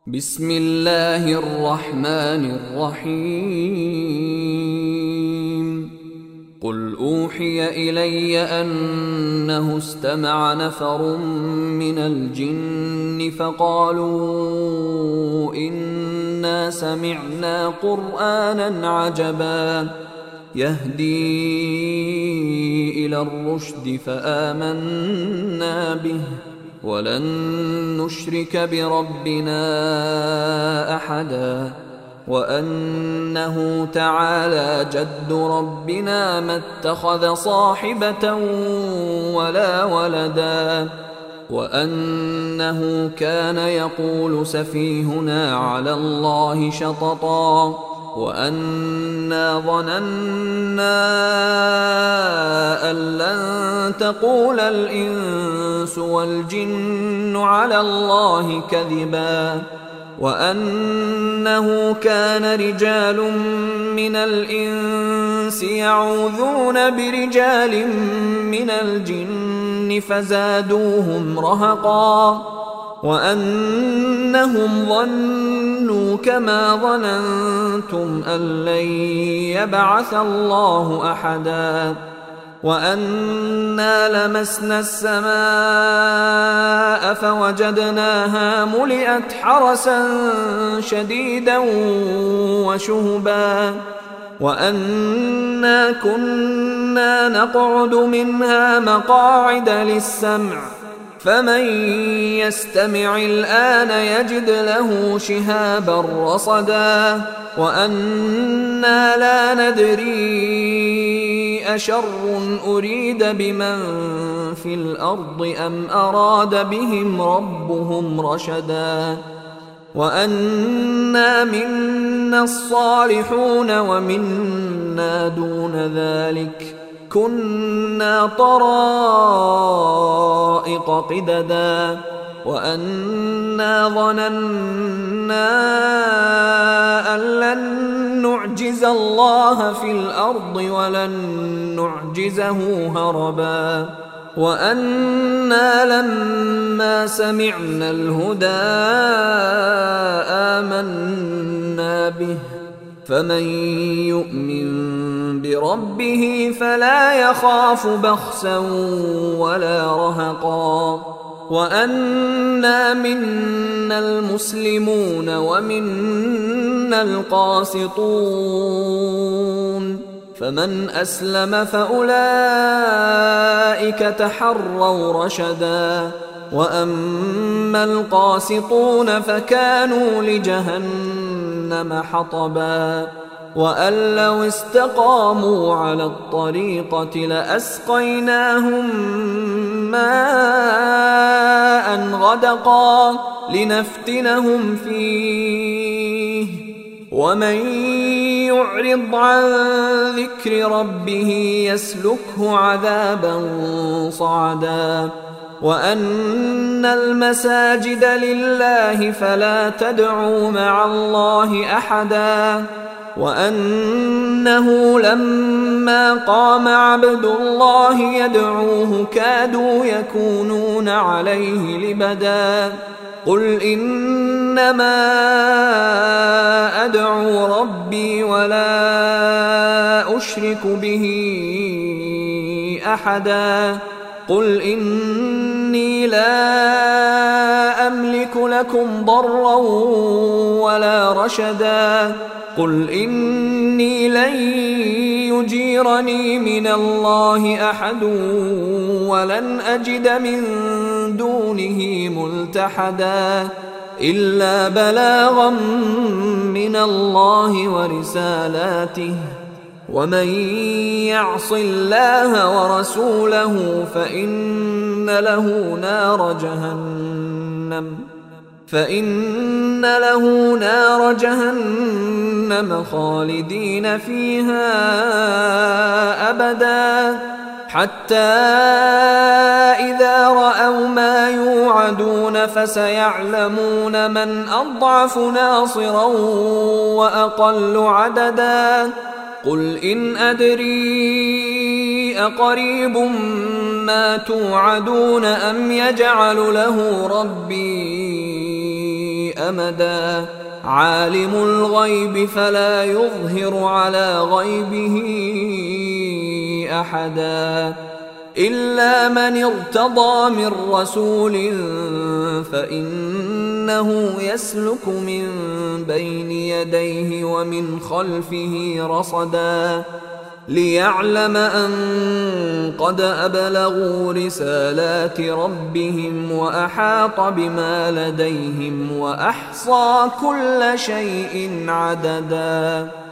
بسم الله الرحمن الرحيم قل أوحي إلي أنه استمع نفر من الجن فقالوا إنا سمعنا قرآنا عجبا يهدي إلى الرشد فآمنا به ولن نشرك بربنا أحدا وأنه تعالى جد ربنا ما اتخذ صاحبة ولا ولدا وأنه كان يقول سفيهنا على الله شططا وأنا ظننا أن لن تقول الإنس والجن على الله كذبا وأنه كان رجال من الإنس يعوذون برجال من الجن فزادوهم رهقا وأنهم ظنوا كما ظننتم أن لن يبعث الله أحدا وأنا لمسنا السماء فوجدناها ملئت حرسا شديدا وشهبا وأنا كنا نقعد منها مقاعد للسمع فمن يستمع الآن يجد له شهابا رصدا وأنا لا ندري أشر أريد بمن في الأرض أم أراد بهم ربهم رشدا وأنا منا الصالحون ومنا دون ذلك كنا طرائق قددا وأنا ظننا أن لن نعجز الله في الأرض ولن نعجزه هربا وأنا لما سمعنا الهدى آمنا به فمن يؤمن بربه فلا يخاف بخسا ولا رهقا وأنا منا المسلمون ومنا القاسطون فمن أسلم فأولئك تحروا رشدا وأما القاسطون فكانوا لجهنم حطبا وأن لو استقاموا على الطريقة لأسقيناهم ماء غدقا لنفتنهم فيه ومن يعرض عن ذكر ربه يسلكه عذابا صعدا وأن المساجد لله فلا تدعوا مع الله أحدا وأنه لما قام عبد الله يدعوه كادوا يكونون عليه لبدا قل إنما أدعو ربي ولا أشرك به أحدا قل إني لا أملك لكم ضرا ولا رشدا قل إني لن يجيرني من الله أحد ولن أجد من دونه ملتحدا إلا بلاغا من الله ورسالاته ومن يعص الله ورسوله فإن له نار جهنم خالدين فيها أبدا حتى إذا رأوا ما يوعدون فسيعلمون من أضعف ناصرا وأقل عددا قل إن أدري أقريب ما توعدون أم يجعل له ربي أمدا عالم الغيب فلا يظهر على غيبه أحدا إلا من ارتضى من رسول فإنه يسلك من بين يديه ومن خلفه رصدا ليعلم أن قد أبلغوا رسالات ربهم وأحاط بما لديهم وأحصى كل شيء عددا.